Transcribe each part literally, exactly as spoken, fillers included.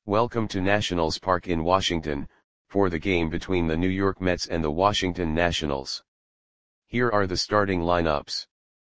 Welcome to Nationals Park in Washington, for the game between the New York Mets and the Washington Nationals. Here are the starting lineups.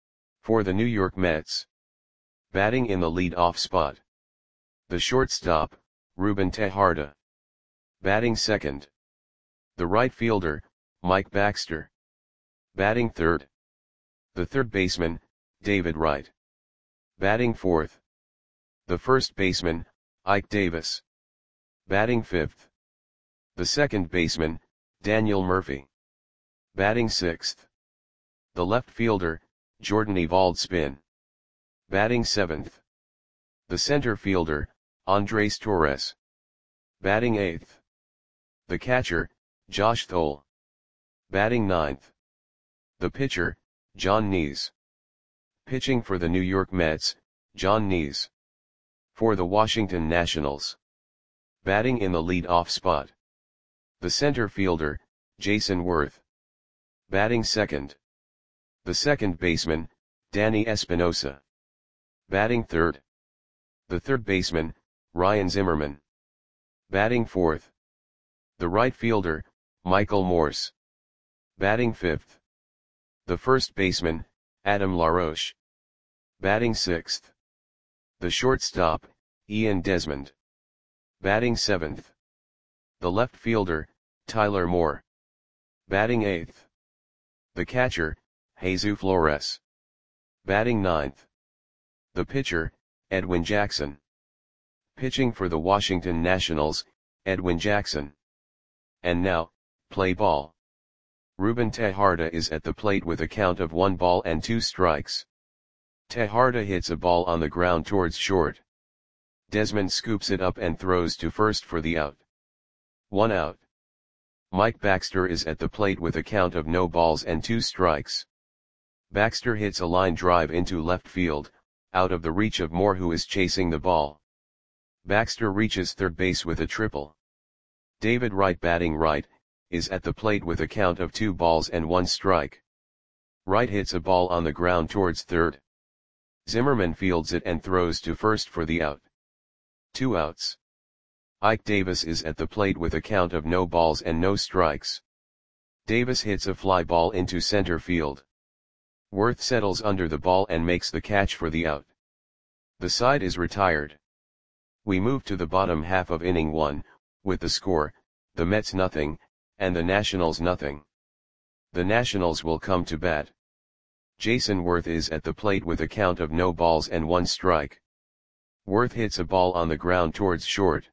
For the New York Mets. Batting in the lead-off spot. The shortstop, Ruben Tejada. Batting second. The right fielder, Mike Baxter. Batting third. The third baseman, David Wright. Batting fourth. The first baseman, Ike Davis. Batting fifth. The second baseman, Daniel Murphy. Batting sixth. The left fielder, Jordan Evalds-Spin. Batting seventh. The center fielder, Andres Torres. Batting eighth. The catcher, Josh Thole. Batting ninth. The pitcher, Jon Niese. Pitching for the New York Mets, Jon Niese. For the Washington Nationals. Batting in the lead-off spot. The center fielder, Jayson Werth. Batting second. The second baseman, Danny Espinosa. Batting third. The third baseman, Ryan Zimmerman. Batting fourth. The right fielder, Michael Morse. Batting fifth. The first baseman, Adam LaRoche. Batting sixth. The shortstop, Ian Desmond. Batting seventh. The left fielder, Tyler Moore. Batting eighth. The catcher, Jesus Flores. Batting ninth. The pitcher, Edwin Jackson. Pitching for the Washington Nationals, Edwin Jackson. And now, play ball. Ruben Tejada is at the plate with a count of one ball and two strikes. Tejada hits a ball on the ground towards short. Desmond scoops it up and throws to first for the out. One out. Mike Baxter is at the plate with a count of no balls and two strikes. Baxter hits a line drive into left field, out of the reach of Moore, who is chasing the ball. Baxter reaches third base with a triple. David Wright, batting right, is at the plate with a count of two balls and one strike. Wright hits a ball on the ground towards third. Zimmerman fields it and throws to first for the out. Two outs. Ike Davis is at the plate with a count of no balls and no strikes. Davis hits a fly ball into center field. Werth settles under the ball and makes the catch for the out. The side is retired. We move to the bottom half of inning one, with the score, the Mets nothing, and the Nationals nothing. The Nationals will come to bat. Jayson Werth is at the plate with a count of no balls and one strike. Werth hits a ball on the ground towards short.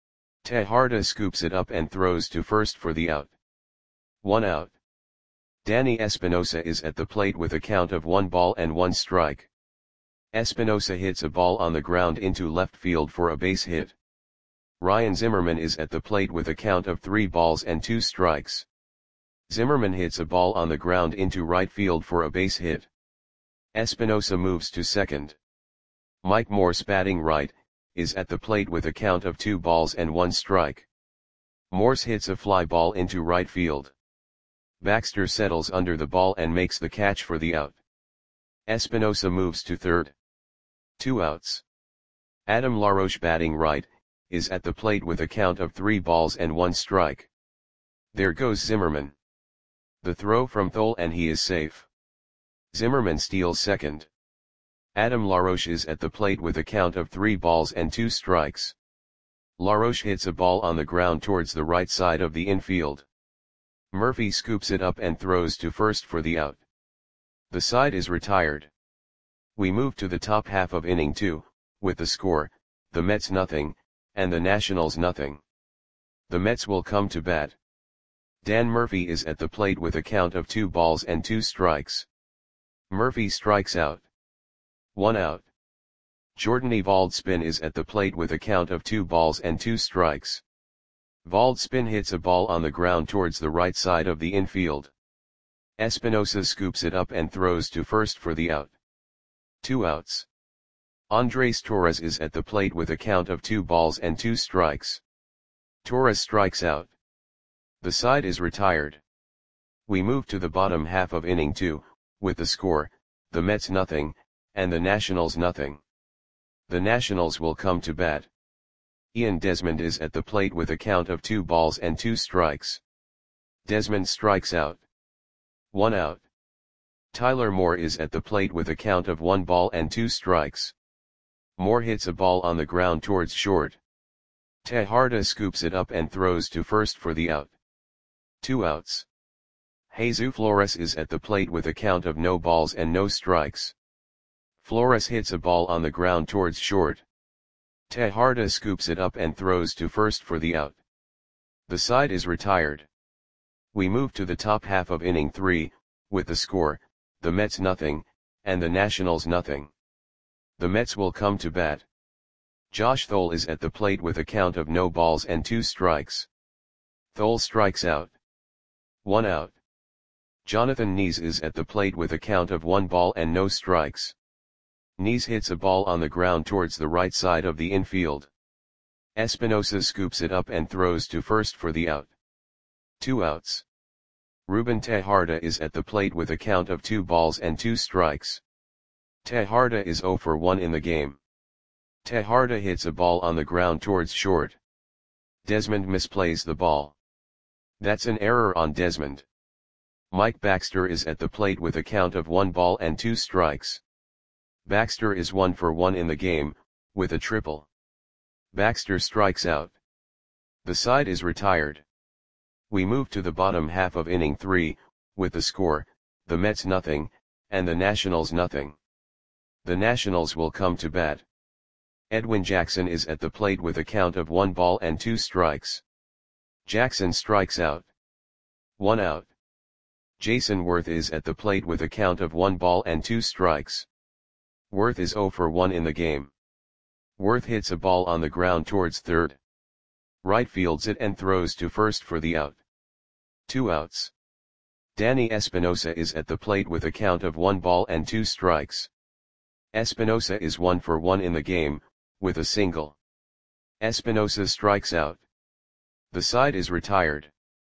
Tejada scoops it up and throws to first for the out. One out. Danny Espinosa is at the plate with a count of one ball and one strike. Espinosa hits a ball on the ground into left field for a base hit. Ryan Zimmerman is at the plate with a count of three balls and two strikes. Zimmerman hits a ball on the ground into right field for a base hit. Espinosa moves to second. Mike Morse, batting right, is at the plate with a count of two balls and one strike. Morse hits a fly ball into right field. Baxter settles under the ball and makes the catch for the out. Espinosa moves to third. Two outs. Adam LaRoche, batting right, is at the plate with a count of three balls and one strike. There goes Zimmerman. The throw from Thole and he is safe. Zimmerman steals second. Adam LaRoche is at the plate with a count of three balls and two strikes. LaRoche hits a ball on the ground towards the right side of the infield. Murphy scoops it up and throws to first for the out. The side is retired. We move to the top half of inning two, with the score, the Mets nothing, and the Nationals nothing. The Mets will come to bat. Dan Murphy is at the plate with a count of two balls and two strikes. Murphy strikes out. One out. Jordan Evalds-Spin is at the plate with a count of two balls and two strikes. Evalds-Spin hits a ball on the ground towards the right side of the infield. Espinosa scoops it up and throws to first for the out. Two outs. Andres Torres is at the plate with a count of two balls and two strikes. Torres strikes out. The side is retired. We move to the bottom half of inning two, with the score, the Mets nothing, and the Nationals nothing. The Nationals will come to bat. Ian Desmond is at the plate with a count of two balls and two strikes. Desmond strikes out. One out. Tyler Moore is at the plate with a count of one ball and two strikes. Moore hits a ball on the ground towards short. Tejada scoops it up and throws to first for the out. Two outs. Jesus Flores is at the plate with a count of no balls and no strikes. Flores hits a ball on the ground towards short. Tejada scoops it up and throws to first for the out. The side is retired. We move to the top half of inning three, with the score, the Mets nothing, and the Nationals nothing. The Mets will come to bat. Josh Thole is at the plate with a count of no balls and two strikes. Thole strikes out. One out. Jonathan Nees is at the plate with a count of one ball and no strikes. Nees hits a ball on the ground towards the right side of the infield. Espinosa scoops it up and throws to first for the out. Two outs. Ruben Tejada is at the plate with a count of two balls and two strikes. Tejada is zero for one in the game. Tejada hits a ball on the ground towards short. Desmond misplays the ball. That's an error on Desmond. Mike Baxter is at the plate with a count of one ball and two strikes. Baxter is one for one in the game, with a triple. Baxter strikes out. The side is retired. We move to the bottom half of inning three, with the score, the Mets nothing, and the Nationals nothing. The Nationals will come to bat. Edwin Jackson is at the plate with a count of one ball and two strikes. Jackson strikes out. One out. Jason Worth is at the plate with a count of one ball and two strikes. Worth is zero for one in the game. Worth hits a ball on the ground towards third. Right fields it and throws to first for the out. Two outs. Danny Espinosa is at the plate with a count of one ball and two strikes. Espinosa is one for one in the game, with a single. Espinosa strikes out. The side is retired.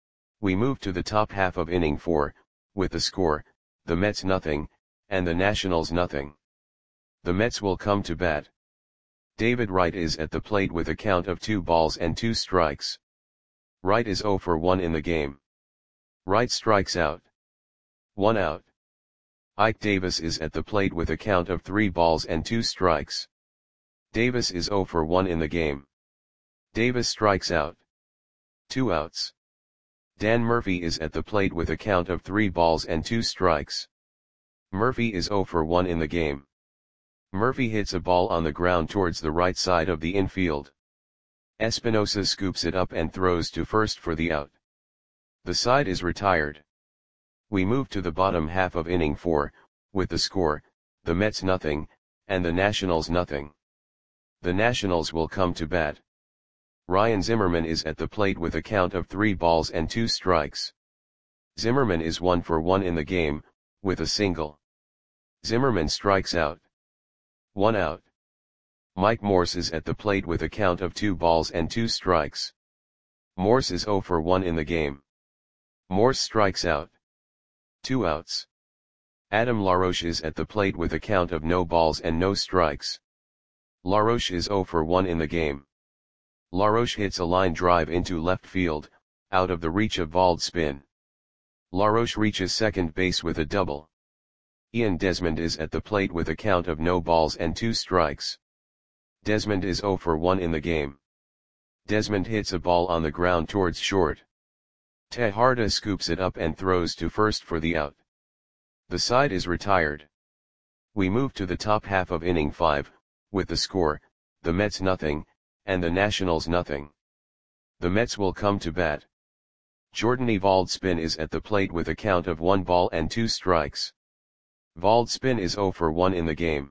We move to the top half of inning four, with the score, the Mets nothing, and the Nationals nothing. The Mets will come to bat. David Wright is at the plate with a count of two balls and two strikes. Wright is zero for one in the game. Wright strikes out. One out. Ike Davis is at the plate with a count of three balls and two strikes. Davis is zero for one in the game. Davis strikes out. Two outs. Dan Murphy is at the plate with a count of three balls and two strikes. Murphy is zero for one in the game. Murphy hits a ball on the ground towards the right side of the infield. Espinosa scoops it up and throws to first for the out. The side is retired. We move to the bottom half of inning four, with the score, the Mets nothing, and the Nationals nothing. The Nationals will come to bat. Ryan Zimmerman is at the plate with a count of three balls and two strikes. Zimmerman is one for one in the game, with a single. Zimmerman strikes out. One out. Mike Morse is at the plate with a count of two balls and two strikes. Morse is zero for one in the game. Morse strikes out. Two outs. Adam LaRoche is at the plate with a count of no balls and no strikes. LaRoche is zero for one in the game. LaRoche hits a line drive into left field, out of the reach of Valdspin. LaRoche reaches second base with a double. Ian Desmond is at the plate with a count of no balls and two strikes. Desmond is zero for one in the game. Desmond hits a ball on the ground towards short. Tejada scoops it up and throws to first for the out. The side is retired. We move to the top half of inning five, with the score, the Mets nothing, and the Nationals nothing. The Mets will come to bat. Jordan Valdspin is at the plate with a count of one ball and two strikes. Valdspin is zero for one in the game.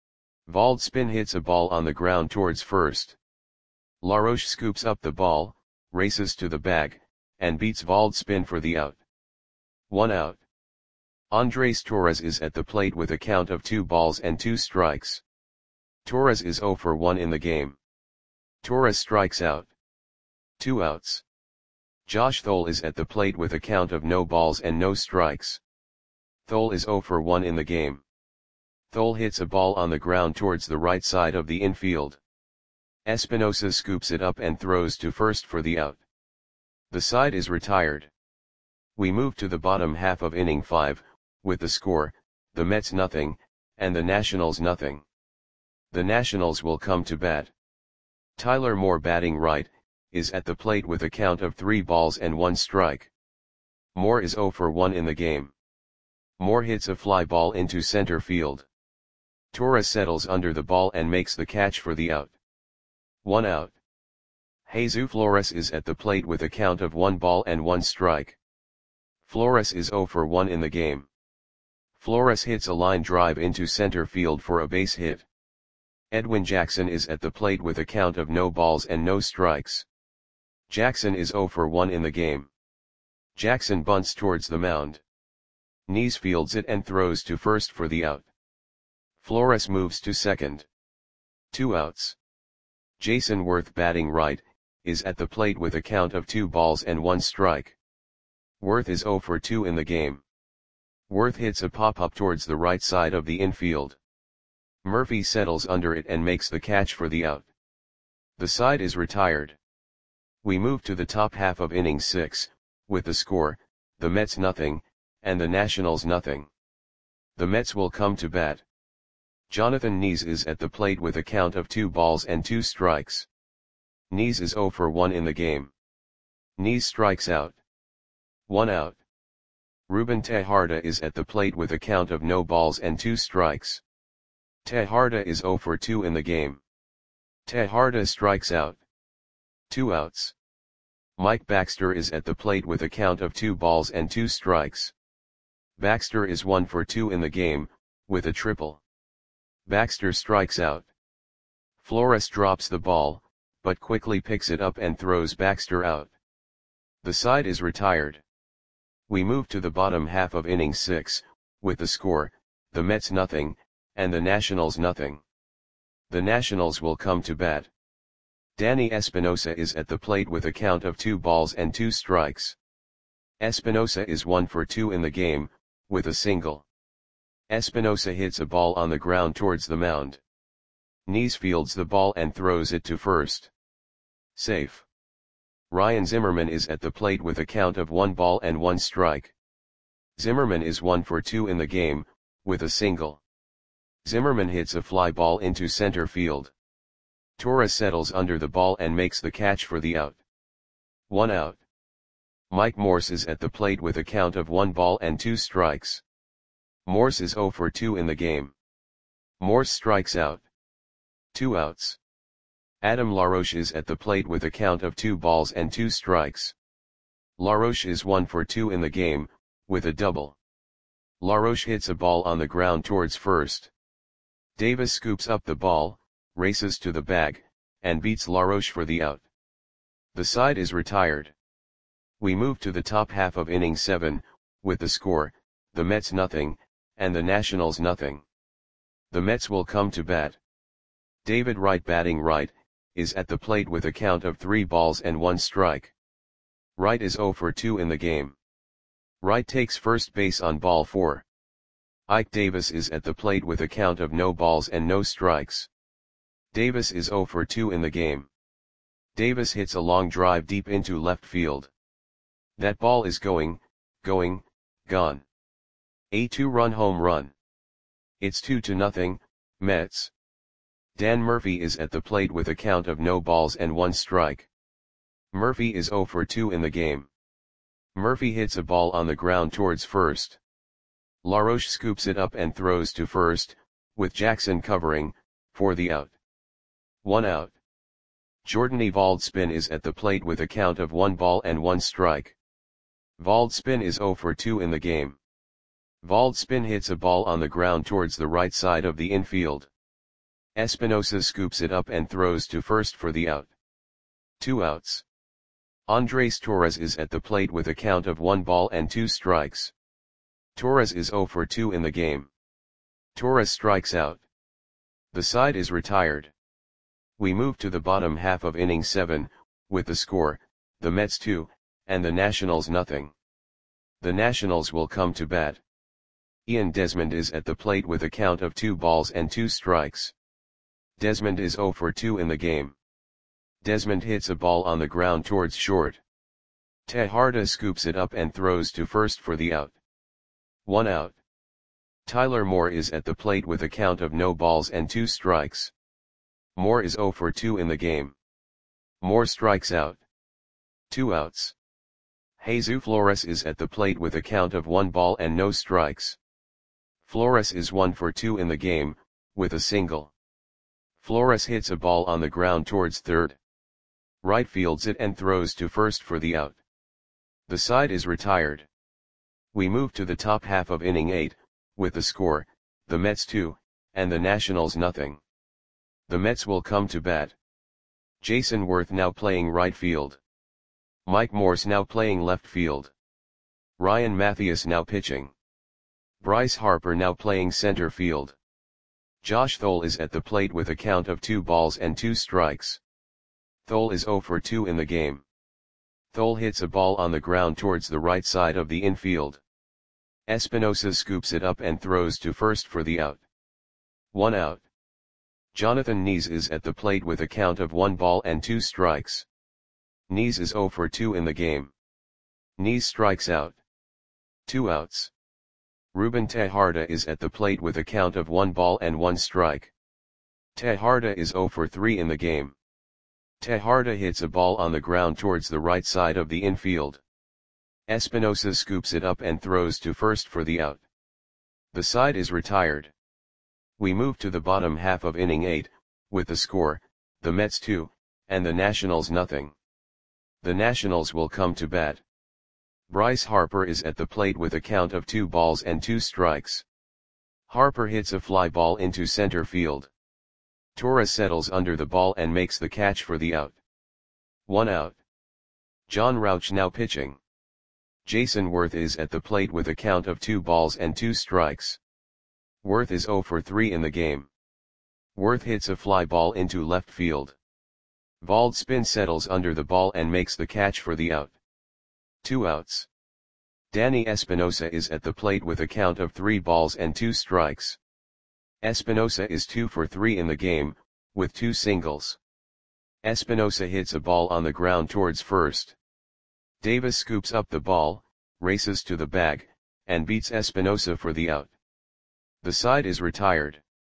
Valdspin hits a ball on the ground towards first. LaRoche scoops up the ball, races to the bag, and beats Valdspin for the out. One out. Andres Torres is at the plate with a count of two balls and two strikes. Torres is zero for one in the game. Torres strikes out. Two outs. Josh Thole is at the plate with a count of no balls and no strikes. Thole is zero for one in the game. Thole hits a ball on the ground towards the right side of the infield. Espinosa scoops it up and throws to first for the out. The side is retired. We move to the bottom half of inning five, with the score, the Mets nothing, and the Nationals nothing. The Nationals will come to bat. Tyler Moore, batting right, is at the plate with a count of three balls and one strike. Moore is oh for one in the game. Moore hits a fly ball into center field. Torres settles under the ball and makes the catch for the out. One out. Jesus Flores is at the plate with a count of one ball and one strike. Flores is oh for one in the game. Flores hits a line drive into center field for a base hit. Edwin Jackson is at the plate with a count of no balls and no strikes. Jackson is oh for one in the game. Jackson bunts towards the mound. Knees fields it and throws to first for the out. Flores moves to second. Two outs. Jason Worth, batting right, is at the plate with a count of two balls and one strike. Worth is oh for two in the game. Worth hits a pop-up towards the right side of the infield. Murphy settles under it and makes the catch for the out. The side is retired. We move to the top half of inning six, with the score, the Mets nothing, and the Nationals nothing. The Mets will come to bat. Jonathan Knees is at the plate with a count of two balls and two strikes. Knees is oh for one in the game. Knees strikes out. One out. Ruben Tejada is at the plate with a count of no balls and two strikes. Tejada is oh for two in the game. Tejada strikes out. Two outs. Mike Baxter is at the plate with a count of two balls and two strikes. Baxter is one for two in the game, with a triple. Baxter strikes out. Flores drops the ball, but quickly picks it up and throws Baxter out. The side is retired. We move to the bottom half of inning six, with the score, the Mets nothing, and the Nationals nothing. The Nationals will come to bat. Danny Espinosa is at the plate with a count of two balls and two strikes. Espinosa is one for two in the game, with a single. Espinosa hits a ball on the ground towards the mound. Knees fields the ball and throws it to first. Safe. Ryan Zimmerman is at the plate with a count of one ball and one strike. Zimmerman is one for two in the game, with a single. Zimmerman hits a fly ball into center field. Torres settles under the ball and makes the catch for the out. One out. Mike Morse is at the plate with a count of one ball and two strikes. Morse is oh for two in the game. Morse strikes out. Two outs. Adam LaRoche is at the plate with a count of two balls and two strikes. LaRoche is one for two in the game, with a double. LaRoche hits a ball on the ground towards first. Davis scoops up the ball, races to the bag, and beats LaRoche for the out. The side is retired. We move to the top half of inning seven, with the score, the Mets nothing, and the Nationals nothing. The Mets will come to bat. David Wright, batting right, is at the plate with a count of three balls and one strike. Wright is oh for two in the game. Wright takes first base on ball four. Ike Davis is at the plate with a count of no balls and no strikes. Davis is oh for two in the game. Davis hits a long drive deep into left field. That ball is going, going, gone. A two-run home run. It's two to nothing, Mets. Dan Murphy is at the plate with a count of no balls and one strike. Murphy is oh for two in the game. Murphy hits a ball on the ground towards first. LaRoche scoops it up and throws to first, with Jackson covering, for the out. One out. Jordan Valdspin is at the plate with a count of one ball and one strike. Valdspin is oh for two in the game. Valdspin hits a ball on the ground towards the right side of the infield. Espinosa scoops it up and throws to first for the out. Two outs. Andres Torres is at the plate with a count of one ball and two strikes. Torres is oh for two in the game. Torres strikes out. The side is retired. We move to the bottom half of inning seven, with the score, the Mets two, and the Nationals nothing. The Nationals will come to bat. Ian Desmond is at the plate with a count of two balls and two strikes. Desmond is oh for two in the game. Desmond hits a ball on the ground towards short. Tejada scoops it up and throws to first for the out. One out. Tyler Moore is at the plate with a count of no balls and two strikes. Moore is zero for two in the game. Moore strikes out. Two outs. Jesus Flores is at the plate with a count of one ball and no strikes. Flores is one for two in the game, with a single. Flores hits a ball on the ground towards third. Right fields it and throws to first for the out. The side is retired. We move to the top half of inning eight, with the score, the Mets two, and the Nationals nothing. The Mets will come to bat. Jason Worth now playing right field. Mike Morse now playing left field. Ryan Matthias now pitching. Bryce Harper now playing center field. Josh Thole is at the plate with a count of two balls and two strikes. Thole is zero for two in the game. Thole hits a ball on the ground towards the right side of the infield. Espinosa scoops it up and throws to first for the out. One out. Jonathan Nees is at the plate with a count of one ball and two strikes. Nees is zero for two in the game. Nees strikes out. Two outs. Ruben Tejada is at the plate with a count of one ball and one strike. Tejada is zero for three in the game. Tejada hits a ball on the ground towards the right side of the infield. Espinosa scoops it up and throws to first for the out. The side is retired. We move to the bottom half of inning eight, with the score, the Mets two, and the Nationals nothing. The Nationals will come to bat. Bryce Harper is at the plate with a count of two balls and two strikes. Harper hits a fly ball into center field. Torres settles under the ball and makes the catch for the out. One out. John Rauch now pitching. Jason Worth is at the plate with a count of two balls and two strikes. Worth is zero for three in the game. Worth hits a fly ball into left field. Valdspin settles under the ball and makes the catch for the out. Two outs. Danny Espinosa is at the plate with a count of three balls and two strikes. Espinosa is two for three in the game, with two singles. Espinosa hits a ball on the ground towards first. Davis scoops up the ball, races to the bag, and beats Espinosa for the out. The side is retired.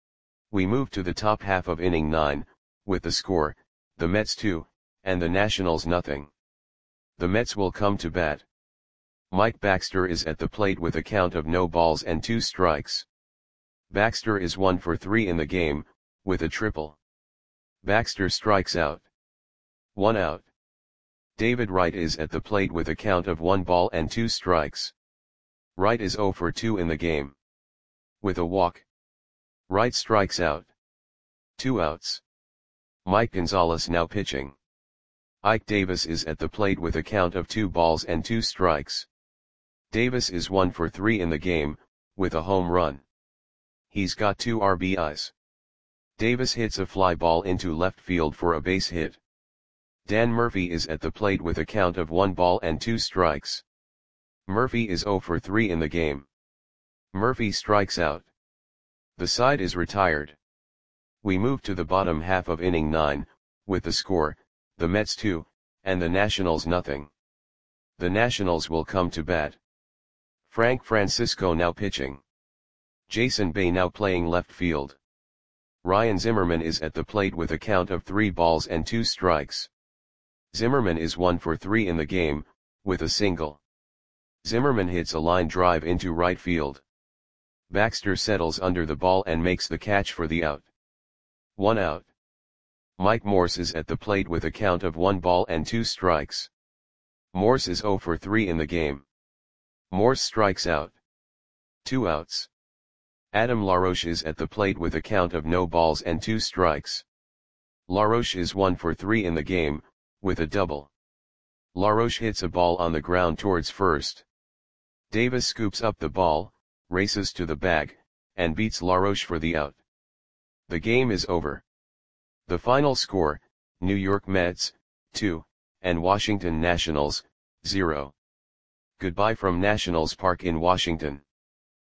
We move to the top half of inning nine, with the score, the Mets two, and the Nationals nothing. The Mets will come to bat. Mike Baxter is at the plate with a count of no balls and two strikes. Baxter is one for three in the game, with a triple. Baxter strikes out. One out. David Wright is at the plate with a count of one ball and two strikes. Wright is zero for two in the game. With a walk. Wright strikes out. Two outs. Mike Gonzalez now pitching. Ike Davis is at the plate with a count of two balls and two strikes. Davis is one for three in the game, with a home run. He's got two R B Is. Davis hits a fly ball into left field for a base hit. Dan Murphy is at the plate with a count of one ball and two strikes. Murphy is zero for three in the game. Murphy strikes out. The side is retired. We move to the bottom half of inning nine, with the score, the Mets two, and the Nationals nothing. The Nationals will come to bat. Frank Francisco now pitching. Jason Bay now playing left field. Ryan Zimmerman is at the plate with a count of three balls and two strikes. Zimmerman is one for three in the game, with a single. Zimmerman hits a line drive into right field. Baxter settles under the ball and makes the catch for the out. One out. Mike Morse is at the plate with a count of one ball and two strikes. Morse is zero for three in the game. Morse strikes out. Two outs. Adam LaRoche is at the plate with a count of no balls and two strikes. LaRoche is one for three in the game, with a double. LaRoche hits a ball on the ground towards first. Davis scoops up the ball, races to the bag, and beats LaRoche for the out. The game is over. The final score, New York Mets, two, and Washington Nationals, zero. Goodbye from Nationals Park in Washington.